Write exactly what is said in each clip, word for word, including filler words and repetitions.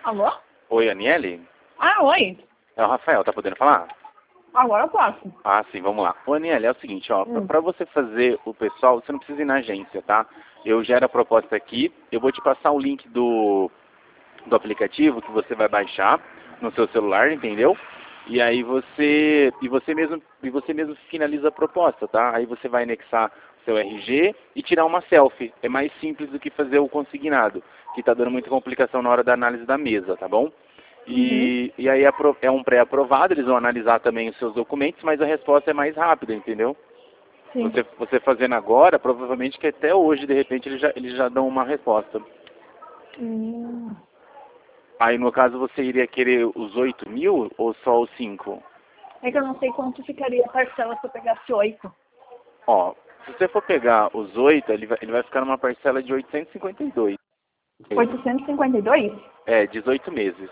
Alô? Oi, Aniele? Ah, oi. É o Rafael, tá podendo falar? Agora eu posso. Ah, sim, vamos lá. Ô, Aniele, é o seguinte, ó, Hum. pra você fazer o pessoal, você não precisa ir na agência, tá? Eu gero a proposta aqui, eu vou te passar o link do, do aplicativo que você vai baixar no seu celular, entendeu? E aí você, e você mesmo, e você mesmo finaliza a proposta, tá? Aí você vai anexar seu R G e tirar uma selfie. É mais simples do que fazer o consignado, que tá dando muita complicação na hora da análise da mesa, tá bom? E, e aí é um pré-aprovado, eles vão analisar também os seus documentos, mas a resposta é mais rápida, entendeu? Sim. Você, você fazendo agora, provavelmente que até hoje, de repente, eles já, eles já dão uma resposta. Hum. Aí, no caso, você iria querer os oito mil ou só os cinco? É que eu não sei quanto ficaria a parcela se eu pegasse oito. Ó, se você for pegar os oito, ele vai, ele vai ficar numa parcela de oitocentos e cinquenta e dois. oitocentos e cinquenta e dois? É, dezoito meses.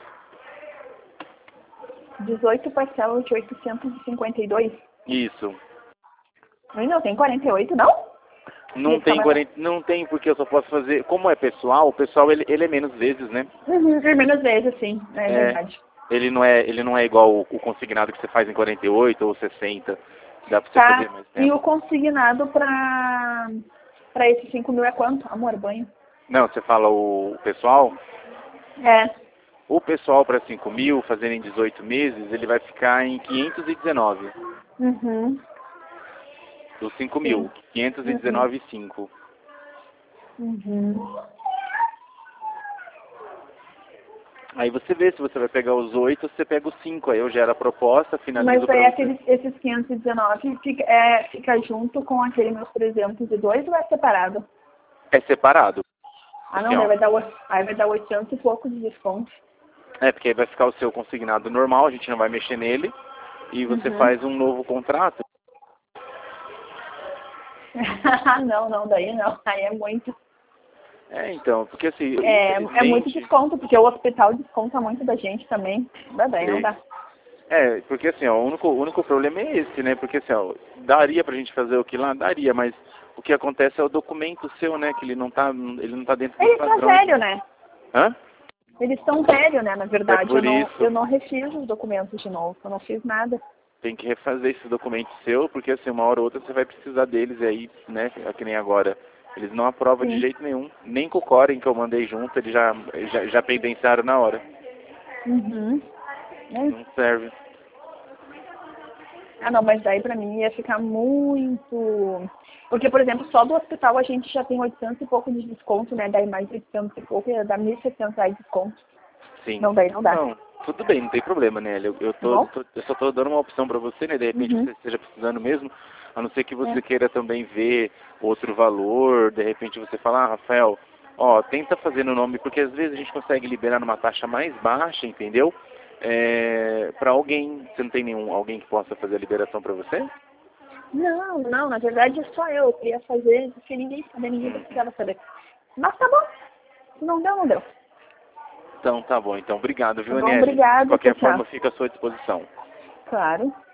dezoito parcelas de oitocentos e cinquenta e dois? Isso. Mas não, tem quarenta e oito, não? Não Ia ficar tem, mais- quarenta, não tem porque eu só posso fazer... Como é pessoal, o pessoal ele, ele é menos vezes, né? Uhum, por menos vezes, sim. É, É, verdade. ele não é, ele não é igual o, o consignado que você faz em quarenta e oito ou sessenta. Dá pra você fazer Tá. mais E o tempo. consignado pra, pra esses cinco mil é quanto? Amor, banho? Não, você fala o pessoal. É. O pessoal para cinco mil, fazendo em dezoito meses, ele vai ficar em quinhentos e dezenove. Uhum. Dos cinco Sim. mil. quinhentos e Uhum. dezenove vírgula cinco. Uhum. Aí você vê se você vai pegar os oito, você pega os cinco. Aí eu gero a proposta, Mas finalizo daí para você. aqueles, esses quinhentos e dezenove fica, é, fica junto com aquele meus trezentos e dois ou é separado? É separado. Ah, Assim, não, daí ó. vai dar, o- aí vai dar oitocentos e pouco de desconto. É, porque aí vai ficar o seu consignado normal, a gente não vai mexer nele. E você Uhum. faz um novo contrato. não, não, daí não. Aí é muito. É, então, porque assim, É, é muito infelizmente... desconto, porque o hospital desconta muito da gente também. Dá bem, não Sei. dá. É, porque assim, ó, o único, o único problema é esse, né? Porque assim, ó, daria pra gente fazer o que lá? Daria, mas o que acontece é o documento seu, né? Que ele não tá, ele não tá dentro dos Eles estão padrões. velhos, né? Hã? Eles estão velhos, né? Na É verdade, eu por não, isso. eu não refiz os documentos de novo. Eu não fiz nada. Tem que refazer esse documento seu, porque assim, uma hora ou outra você vai precisar deles e aí, né? É que nem agora. Eles não aprovam de Sim. jeito nenhum. Nem com o Corem que eu mandei junto, eles já, já, já pendenciaram na hora. Uhum. É. Não serve. Ah, não, mas daí pra mim ia ficar muito... Porque, por exemplo, só do hospital a gente já tem oitocentos e pouco de desconto, né? Daí mais oitocentos e pouco ia dar mil e setecentos reais de desconto. Sim. Não, daí não dá. Não, tudo bem, não tem problema, né? Eu, eu, Tá tô, bom? tô- eu só tô dando uma opção pra você, né? De repente Uhum. você esteja precisando mesmo, a não ser que você É. queira também ver outro valor, de repente você fala, ah, Rafael, ó, tenta fazer no nome, porque às vezes a gente consegue liberar numa taxa mais baixa, entendeu? É, para alguém, você não tem nenhum alguém que possa fazer a liberação pra você? Não, não, na verdade é só eu. Eu queria fazer sem ninguém saber, ninguém Hum. precisava saber. Mas tá bom. Se não deu, não deu. Então tá bom, então obrigado, Tá viu, bom? Aniele? De Obrigada, tchau, qualquer tchau. forma, fica à sua disposição. Claro.